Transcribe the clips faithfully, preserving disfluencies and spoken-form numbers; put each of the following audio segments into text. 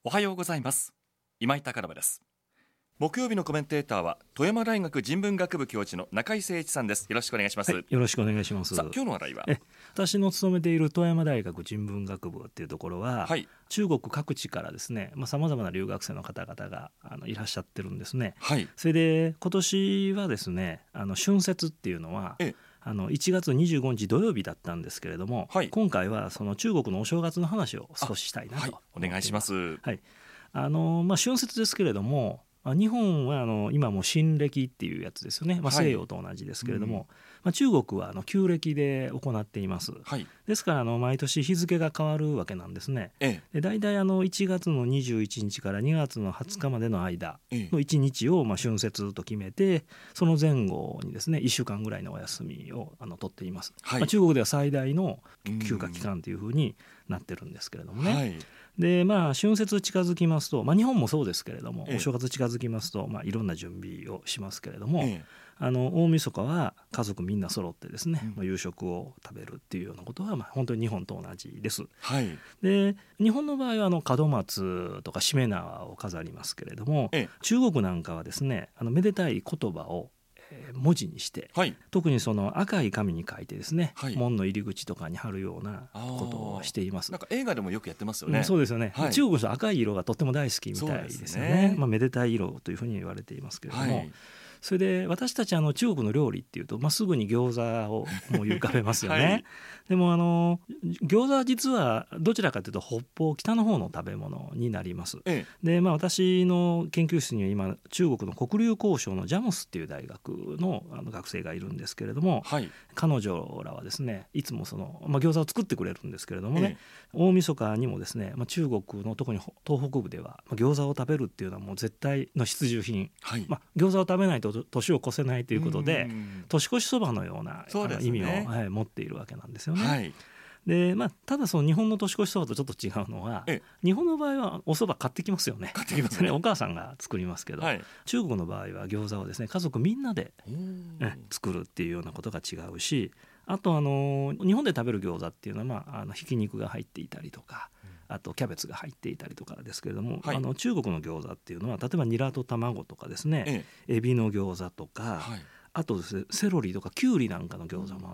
おはようございます。今井貴信です。木曜日のコメンテーターは富山大学人文学部教授の中井誠一さんです。よろしくお願いします。 はい、よろしくお願いします。 さあ、今日の話題は、 え私の勤めている富山大学人文学部っていうところは、はい、中国各地からですね、さまざ、まな留学生の方々があのいらっしゃってるんですね、はい、それで今年はですね、あの春節っていうのはえあのいちがつにじゅうごにち土曜日だったんですけれども、はい、今回はその中国のお正月の話を少ししたいなと、はい、 お願いします。 はい、あのまあ、春節ですけれども、日本はあの今も新暦っていうやつですよね、まあ、西洋と同じですけれども、はい、まあ、中国はあの旧暦で行っています、はい、ですからあの毎年日付が変わるわけなんですね、ええ、でだいたいあのいちがつのにじゅういちにちからにがつのはつかまでの間のいちにちをまあ春節と決めて、その前後にですねいっしゅうかんぐらいのお休みをあの取っています、はい、まあ、中国では最大の休暇期間というふうになってるんですけれどもね、はい、でまあ、春節近づきますと、まあ、日本もそうですけれども、ええ、お正月近づきますと、まあ、いろんな準備をしますけれども、ええ、あの大晦日は家族みんな揃ってですね、うん、まあ、夕食を食べるっていうようなことは、まあ、本当に日本と同じです、はい、で日本の場合はあの門松とかしめ縄を飾りますけれども、ええ、中国なんかはですね、あのめでたい言葉を文字にして、はい、特にその赤い紙に書いてですね、はい、門の入り口とかに貼るようなことをしています。 なんか映画でもよくやってますよね、うん、 そうですよね、はい、中国の赤い色がとっても大好きみたいですよね、まあ、めでたい色というふうに言われていますけれども、はい、それで私たちあの中国の料理っていうと、まあ、すぐに餃子を思い浮かべますよね、はい、でもあの餃子は実はどちらかというと北方北の方の食べ物になります、ええ、でまあ、私の研究室には今中国の黒竜江省のジャムスっていう大学の、あの学生がいるんですけれども、はい、彼女らはですねいつもその、まあ、餃子を作ってくれるんですけれどもね、ええ、大晦日にもですね、まあ、中国の特に東北部では、まあ、餃子を食べるっていうのはもう絶対の必需品、はい、まあ、餃子を食べないと年を越せないということで、年越しそばのようなう、ね、意味を、はい、持っているわけなんですよね、はい、でまあ、ただその日本の年越しそばとちょっと違うのは、日本の場合はおそば買ってきますよね。 買ってきますね。 お母さんが作りますけど、はい、中国の場合は餃子をですね家族みんなで作るっていうようなことが違うし、あとあの日本で食べる餃子っていうのは、まあ、あのひき肉が入っていたりとか、あとキャベツが入っていたりとかですけれども、はい、あの中国の餃子っていうのは例えばニラと卵とかですね、ええ、エビの餃子とか、はい、あとですねセロリとかキュウリなんかの餃子もあって、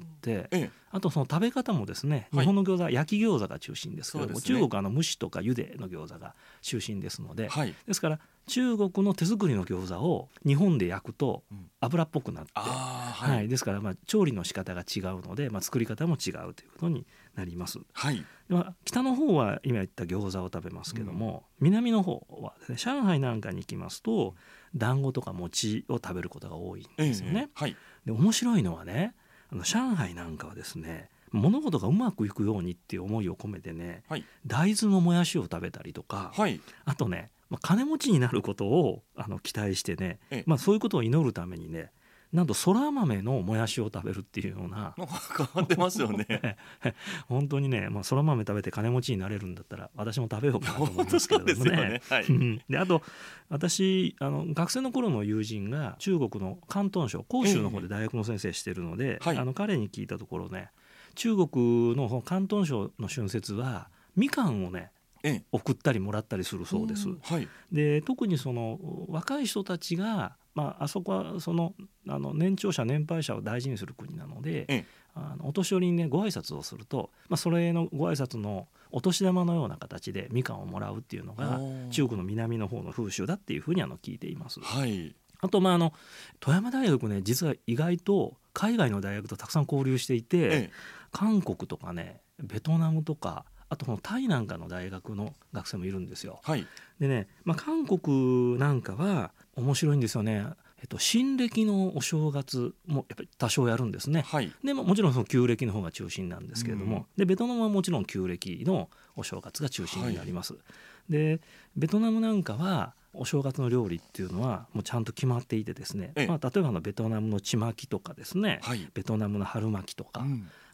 ええ、あとその食べ方もですね、日本の餃子は焼き餃子が中心ですけども、はい、中国はあの蒸しとか茹での餃子が中心ですので、はい、ですから中国の手作りの餃子を日本で焼くと油っぽくなって、うん、はいはい、ですからまあ調理の仕方が違うので、まあ、作り方も違うということになります、はい、まあ、北の方は今言った餃子を食べますけども、うん、南の方はですね、上海なんかに行きますと団子とか餅を食べることが多いんですよね、ええ、はい、で面白いのはね、あの上海なんかはですね物事がうまくいくようにっていう思いを込めてね、はい、大豆のもやしを食べたりとか、はい、あとね、まあ、金持ちになることをあの期待してね、ええ、まあ、そういうことを祈るためにね、なんとそら豆のもやしを食べるっていうような変わってますよね本当にね、まあ、そら豆食べて金持ちになれるんだったら私も食べようかなと思いますけれどもね。はい、であと私あの学生の頃の友人が中国の広東省広州の方で大学の先生してるので、えー、あの彼に聞いたところね、中国の広東省の春節はみかんをね送ったりもらったりするそうです、はい、で特にその若い人たちが、まあ、あそこはそのあの年長者年配者を大事にする国なので、ええ、あのお年寄りにねご挨拶をすると、まあ、それのご挨拶のお年玉のような形でみかんをもらうっていうのが中国の南の方の風習だっていうふうにあの聞いています、はい、あと、まあ、あの富山大学ね、実は意外と海外の大学とたくさん交流していて、ええ、韓国とかねベトナムとかあとこのタイなんかの大学の学生もいるんですよ、はい、でね、まあ、韓国なんかは面白いんですよね。えっと、新暦のお正月もやっぱり多少やるんですね、はい、でももちろんその旧暦の方が中心なんですけれども、うん、でベトナムはもちろん旧暦のお正月が中心になります、はい、でベトナムなんかはお正月の料理っていうのはもうちゃんと決まっていてですね、まあ、例えばのベトナムのちまきとかですね、はい、ベトナムの春巻きとか、うん、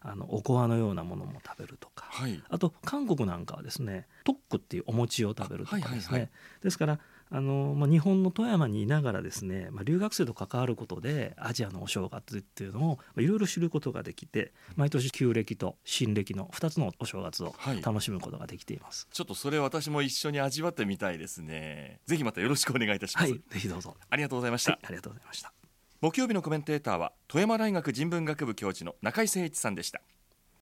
あのおこわのようなものも食べるとか、 はい、 あと韓国なんかはですねトックっていうお餅を食べるとかですね、はいはいはい、ですからあの、まあ、日本の富山にいながらですね、まあ、留学生と関わることでアジアのお正月っていうのをいろいろ知ることができて、毎年旧暦と新暦のふたつのお正月を楽しむことができています、 はい、ちょっとそれ私も一緒に味わってみたいですね。ぜひまたよろしくお願いいたします。 はい、ぜひどうぞ。 ありがとうございました、 はい、ありがとうございました。 木曜日のコメンテーターは富山大学人文学部教授の中井誠一さんでした。